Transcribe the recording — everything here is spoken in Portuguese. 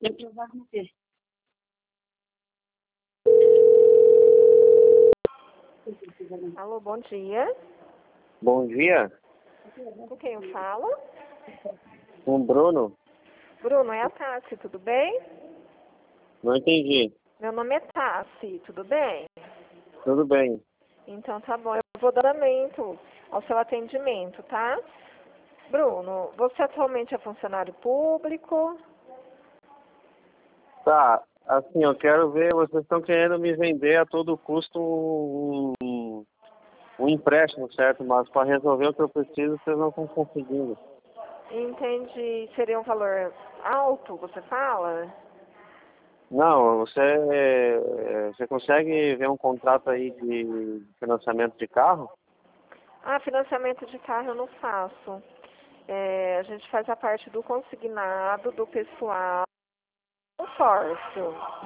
Alô, bom dia. Bom dia, Com quem eu falo? com o Bruno. Bruno, é a Tassi, tudo bem? Não entendi. Meu nome é Tassi, tudo bem? Tudo bem. Então tá bom, eu vou dar andamento ao seu atendimento, tá? Bruno, você atualmente é funcionário público? Tá, assim, eu quero ver, vocês estão querendo me vender a todo custo um empréstimo, certo? Mas para resolver o que eu preciso, vocês não estão conseguindo. Entendi. Seria um valor alto, você fala? Não, você consegue ver um contrato aí de financiamento de carro? Ah, financiamento de carro eu não faço. A gente faz a parte do consignado, do pessoal, consórcio.